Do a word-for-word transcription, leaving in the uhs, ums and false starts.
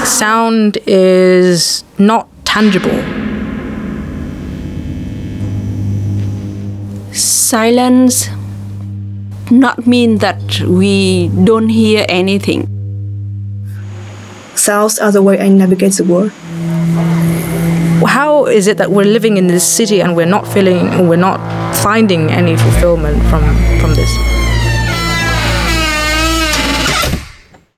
sound is not tangible. Silence not mean that we don't hear anything. Sounds are the way I navigate the world. How is it that we're living in this city and we're not feeling, we're not finding any fulfillment from, from this?